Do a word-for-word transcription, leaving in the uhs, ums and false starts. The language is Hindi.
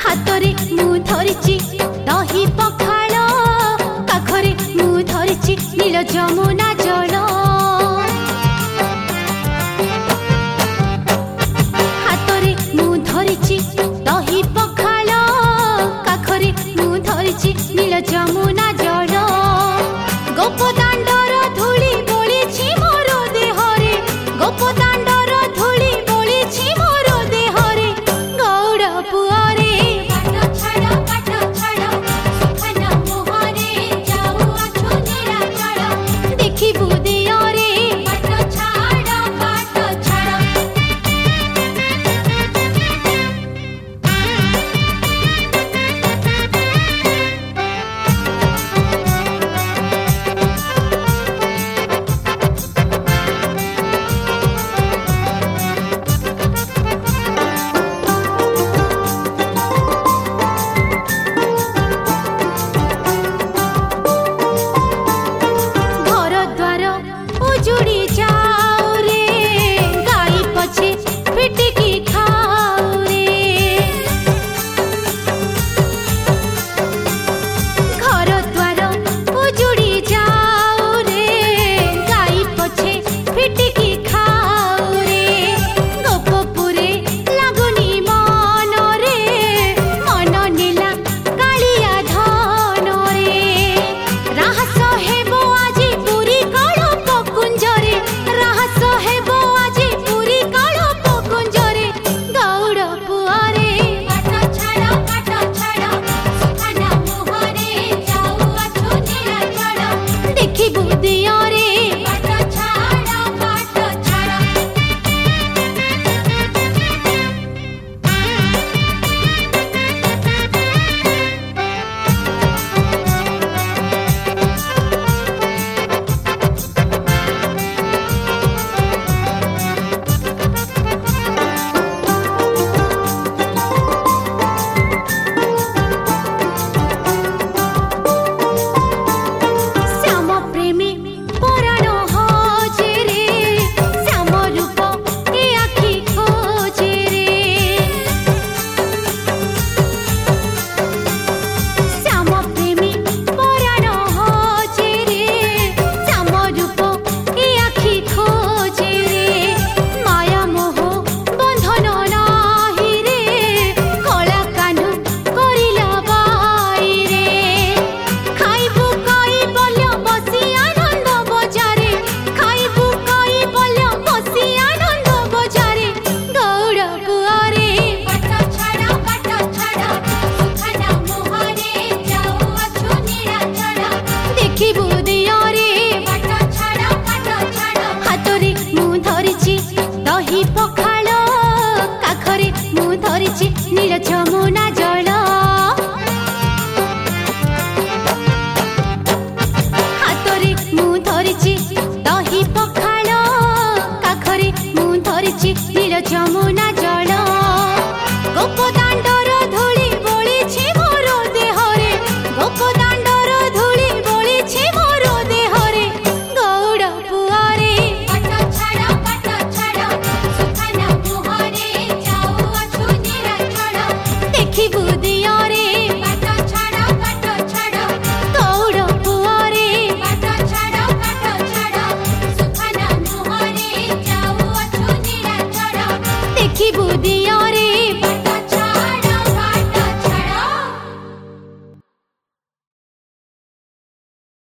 हातरे मु धरिची दही पखाल काखरे मु धरिची नील जमुना जल हातरे मु धरिची दही पखाल काखरे मु धरिची नील जमुना जल गोपदाण्डर धूली बोलिछि मोर देहरे गोपदाण्डर धूली बोलिछि मोर देहरे गौड़ पुअरे बाट छाड़ बाट छाड़ सुखना मोहरे जाऊ अछु निराचल देखिबु दियरे बाट छाड़ बाट छाड़ उजुड़ी जाऊ रे गाई पछे फिटकी खाऊ रे घर द्वार उजुड़ी जाऊ रे गाई पछे फिटकी खाऊ रे गोपपुरे लागुनी मन रे मन नीला कालिया धन रे राहस हेबो आजी पुरी कळप कुंजरे राहस हेबो आजी पुरी कळप कुंजरे गौड़ पुअरे बाट छाड़ बाट छाड़ सुखना मोहरे जाऊ अछु निराचल देखिबु दियरे बाट छाड़ बाट छाड़ श्याम प्रेमी पराण होजे रे श्याम रूप ए आखि खोजे रे श्याम प्रेमी पराण होजे रे श्याम रूप ए आखि खोजे रे माया मोह बंधन नाही रे कला कान्हू करिला बाई रे खाइबु कई बल्य बसी आनंद बजारे खाइबु कई बल्य बसी आनंद बजारे गौड़ पुअरे बाट छाड़ बाट छाड़ सुखना मोहरे जाऊ अछु निराचल देखिबु दियरे बाट छाड़ बाट छाड़ हातरे मु धरिची दही पखाल काखरे मु धरिची नील जमुना जल हातरे मु धरिची दही पखाल काखरे मु धरिची नील जमुना जल गोपदाण्डर धूली बोलिछि मोर देहरे गोपदाण्डर धूली बोलिछि मोर देहरे गौड़ पुअरे बाट छाड़ बाट छाड़ सुखना मोहरे जाऊ अछु निराचल देखिबु दियरे बाट छाड़ बाट छाड़ गौड़ पुअरे बाट छाड़ बाट छाड़ सुखना मोहरे जाऊ अछु निराचल देखिबु दियरे।